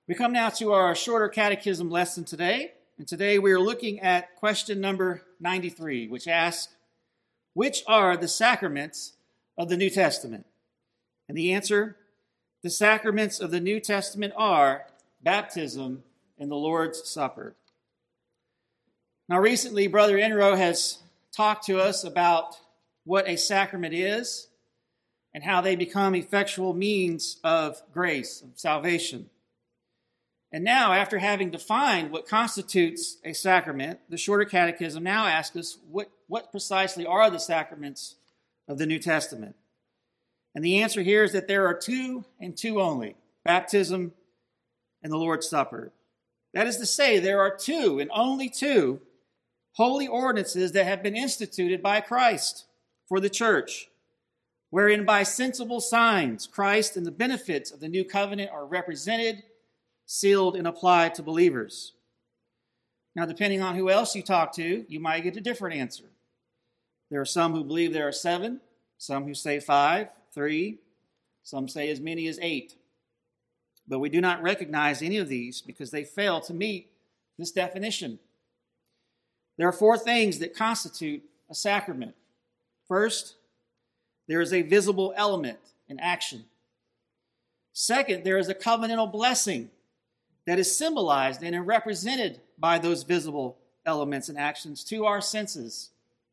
We come now to our shorter catechism lesson today, and today we are looking at question number 93, which asks, which are the sacraments of the New Testament? And the answer, the sacraments of the New Testament are baptism and the Lord's Supper. Now recently, Brother Enro has talked to us about what a sacrament is and how they become effectual means of grace, of salvation. And now, after having defined what constitutes a sacrament, the Shorter Catechism now asks us what precisely are the sacraments of the New Testament? And the answer here is that there are two and two only, baptism and the Lord's Supper. That is to say, there are two and only two holy ordinances that have been instituted by Christ for the church, wherein by sensible signs Christ and the benefits of the new covenant are represented, sealed, and applied to believers. Now, depending on who else you talk to, you might get a different answer. There are some who believe there are 7, some who say 5, 3, some say as many as 8. But we do not recognize any of these because they fail to meet this definition. There are 4 things that constitute a sacrament. First, there is a visible element in action. Second, there is a covenantal blessing that is symbolized and represented by those visible elements and actions to our senses.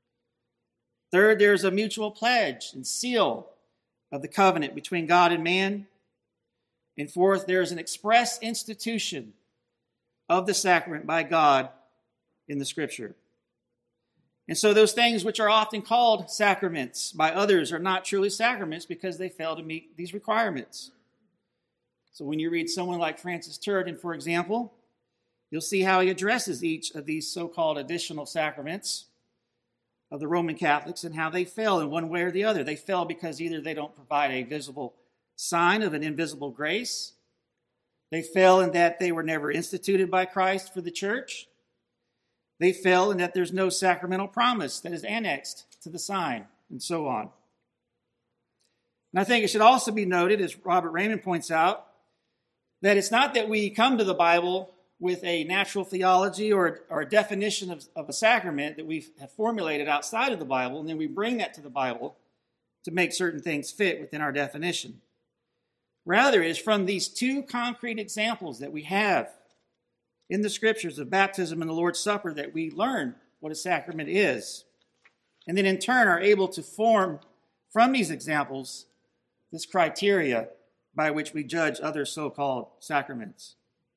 Third, there is a mutual pledge and seal of the covenant between God and man. And fourth, there is an express institution of the sacrament by God in the Scripture. And so those things which are often called sacraments by others are not truly sacraments because they fail to meet these requirements. So when you read someone like Francis Turretin, for example, you'll see how he addresses each of these so-called additional sacraments of the Roman Catholics and how they fail in one way or the other. They fail because either they don't provide a visible sign of an invisible grace, they fail in that they were never instituted by Christ for the church, they fail in that there's no sacramental promise that is annexed to the sign, and so on. And I think it should also be noted, as Robert Raymond points out, that it's not that we come to the Bible with a natural theology or a definition of a sacrament that we have formulated outside of the Bible, and then we bring that to the Bible to make certain things fit within our definition. Rather, it is from these 2 concrete examples that we have in the Scriptures of baptism and the Lord's Supper that we learn what a sacrament is, and then in turn are able to form from these examples this criteria by which we judge other so-called sacraments.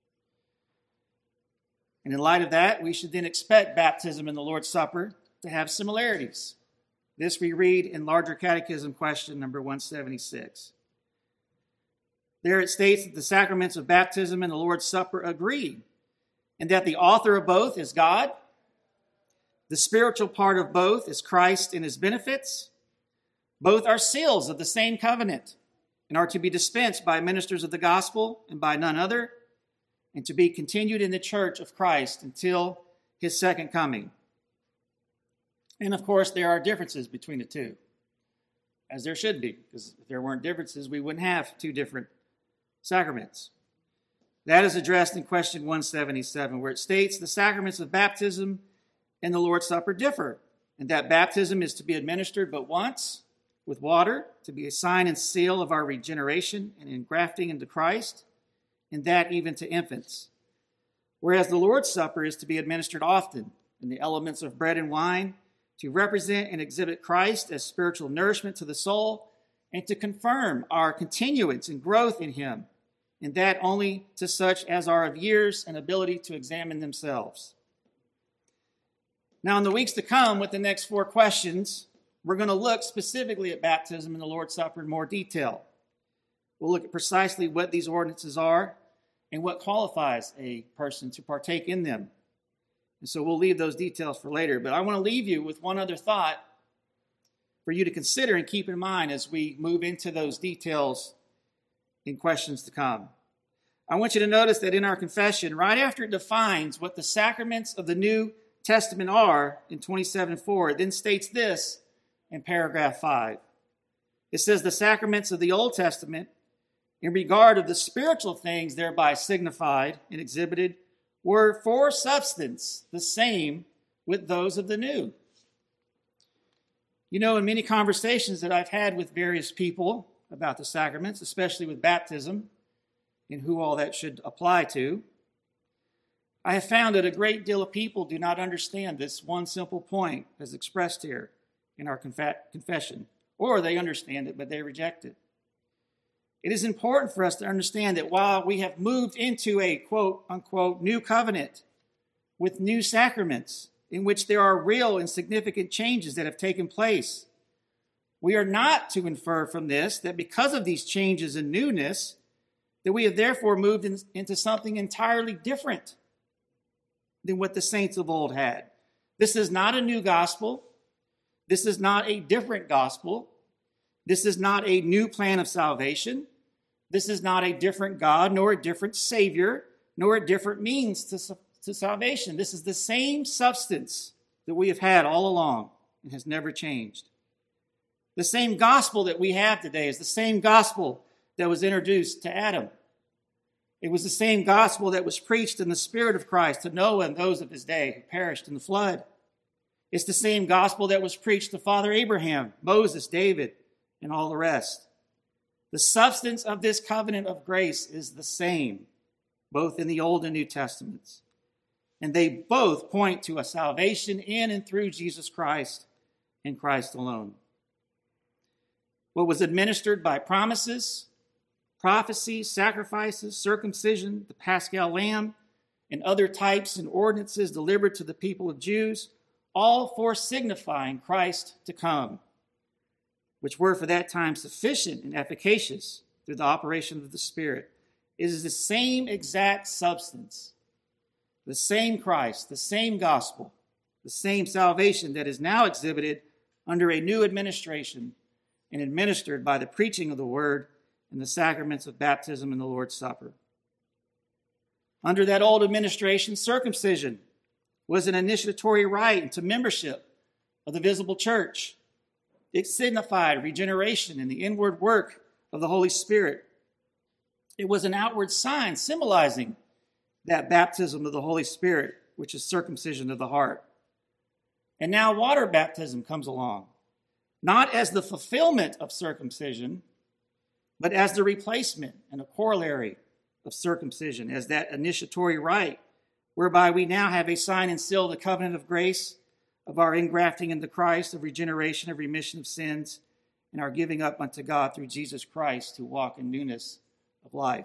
And in light of that, we should then expect baptism and the Lord's Supper to have similarities. This we read in Larger Catechism question number 176. There it states that the sacraments of baptism and the Lord's Supper agree, and that the author of both is God. The spiritual part of both is Christ and his benefits. Both are seals of the same covenant and are to be dispensed by ministers of the gospel and by none other, and to be continued in the church of Christ until his second coming. And of course, there are differences between the two, as there should be, because if there weren't differences, we wouldn't have 2 different sacraments. That is addressed in question 177, where it states the sacraments of baptism and the Lord's Supper differ, and that baptism is to be administered but once with water, to be a sign and seal of our regeneration and engrafting into Christ, and that even to infants. Whereas the Lord's Supper is to be administered often in the elements of bread and wine, to represent and exhibit Christ as spiritual nourishment to the soul, and to confirm our continuance and growth in him, and that only to such as are of years and ability to examine themselves. Now, in the weeks to come, with the next 4 questions, we're going to look specifically at baptism and the Lord's Supper in more detail. We'll look at precisely what these ordinances are and what qualifies a person to partake in them. And so we'll leave those details for later. But I want to leave you with one other thought for you to consider and keep in mind as we move into those details in questions to come. I want you to notice that in our confession, right after it defines what the sacraments of the New Testament are in 27:4, it then states this in paragraph 5. It says the sacraments of the Old Testament in regard of the spiritual things thereby signified and exhibited, were for substance the same with those of the new. You know, in many conversations that I've had with various people about the sacraments, especially with baptism and who all that should apply to, I have found that a great deal of people do not understand this one simple point as expressed here in our confession, or they understand it, but they reject it. It is important for us to understand that while we have moved into a quote-unquote new covenant with new sacraments in which there are real and significant changes that have taken place, we are not to infer from this that because of these changes and newness, that we have therefore moved into something entirely different than what the saints of old had. This is not a new gospel. This is not a different gospel. This is not a new plan of salvation. This is not a different God, nor a different Savior, nor a different means to salvation. This is the same substance that we have had all along and has never changed. The same gospel that we have today is the same gospel that was introduced to Adam. It was the same gospel that was preached in the Spirit of Christ to Noah and those of his day who perished in the flood. It's the same gospel that was preached to Father Abraham, Moses, David, and all the rest. The substance of this covenant of grace is the same, both in the Old and New Testaments. And they both point to a salvation in and through Jesus Christ and Christ alone. What was administered by promises, prophecies, sacrifices, circumcision, the Paschal lamb, and other types and ordinances delivered to the people of Jews, all for signifying Christ to come, which were for that time sufficient and efficacious through the operation of the Spirit. It is the same exact substance, the same Christ, the same gospel, the same salvation that is now exhibited under a new administration and administered by the preaching of the word and the sacraments of baptism and the Lord's Supper. Under that old administration, circumcision was an initiatory rite into membership of the visible church. It signified regeneration and the inward work of the Holy Spirit. It was an outward sign symbolizing that baptism of the Holy Spirit, which is circumcision of the heart. And now water baptism comes along, not as the fulfillment of circumcision, but as the replacement and a corollary of circumcision, as that initiatory rite, whereby we now have a sign and seal of the covenant of grace, of our ingrafting into Christ, of regeneration, of remission of sins, and our giving up unto God through Jesus Christ to walk in newness of life.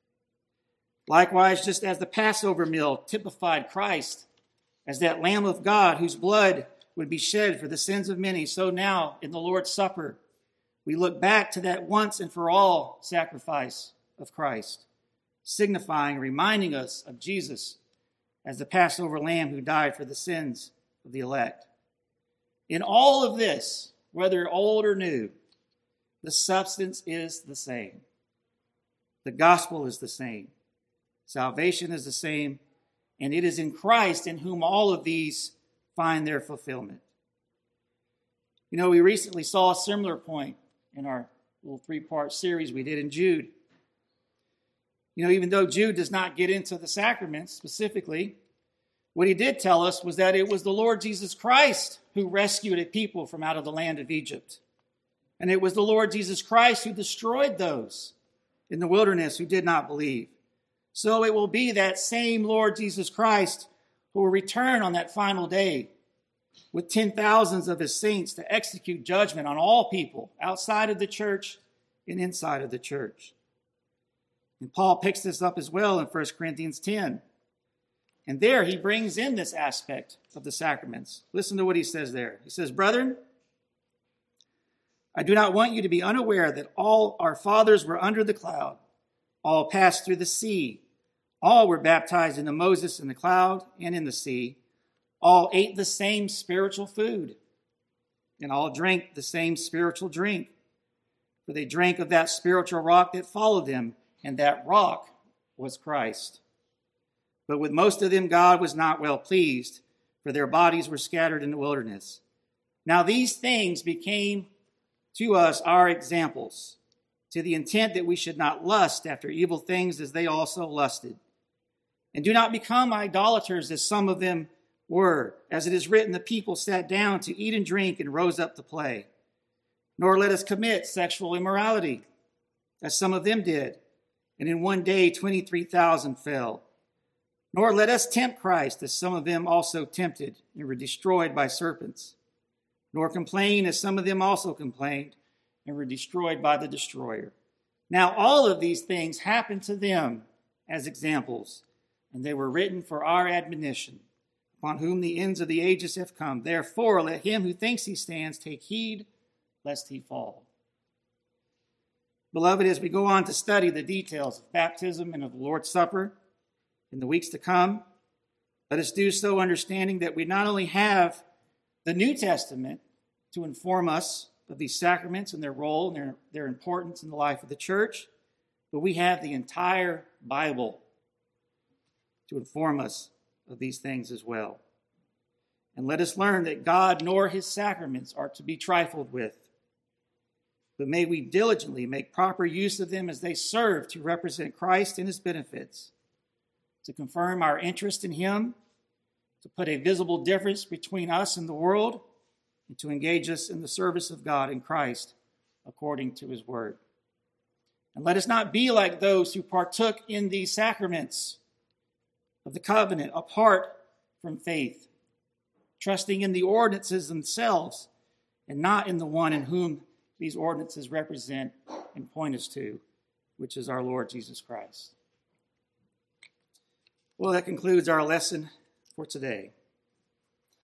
Likewise, just as the Passover meal typified Christ as that Lamb of God whose blood would be shed for the sins of many, so now in the Lord's Supper, we look back to that once and for all sacrifice of Christ, signifying, reminding us of Jesus as the Passover lamb who died for the sins of the elect. In all of this, whether old or new, the substance is the same. The gospel is the same. Salvation is the same. And it is in Christ in whom all of these find their fulfillment. You know, we recently saw a similar point in our little 3-part series we did in Jude. You know, even though Jude does not get into the sacraments specifically, what he did tell us was that it was the Lord Jesus Christ who rescued a people from out of the land of Egypt. And it was the Lord Jesus Christ who destroyed those in the wilderness who did not believe. So it will be that same Lord Jesus Christ who will return on that final day with 10,000s of his saints to execute judgment on all people outside of the church and inside of the church. And Paul picks this up as well in 1 Corinthians 10. And there he brings in this aspect of the sacraments. Listen to what he says there. He says, "Brethren, I do not want you to be unaware that all our fathers were under the cloud. All passed through the sea. All were baptized into Moses in the cloud and in the sea. All ate the same spiritual food, and all drank the same spiritual drink. For they drank of that spiritual rock that followed them, and that rock was Christ. But with most of them God was not well pleased, for their bodies were scattered in the wilderness. Now these things became to us our examples, to the intent that we should not lust after evil things as they also lusted. And do not become idolaters as some of them were. As it is written, the people sat down to eat and drink and rose up to play. Nor let us commit sexual immorality, as some of them did. And in one day 23,000 fell. Nor let us tempt Christ, as some of them also tempted and were destroyed by serpents. Nor complain, as some of them also complained and were destroyed by the destroyer. Now all of these things happened to them as examples, and they were written for our admonition, upon whom the ends of the ages have come. Therefore, let him who thinks he stands take heed lest he fall. Beloved, as we go on to study the details of baptism and of the Lord's Supper in the weeks to come, let us do so understanding that we not only have the New Testament to inform us of these sacraments and their role and their importance in the life of the church, but we have the entire Bible to inform us of these things as well. And let us learn that God nor his sacraments are to be trifled with, but may we diligently make proper use of them as they serve to represent Christ and his benefits, to confirm our interest in him, to put a visible difference between us and the world, and to engage us in the service of God in Christ according to his word. And let us not be like those who partook in these sacraments of the covenant apart from faith, trusting in the ordinances themselves and not in the one in whom these ordinances represent and point us to, which is our Lord Jesus Christ. Well, that concludes our lesson for today.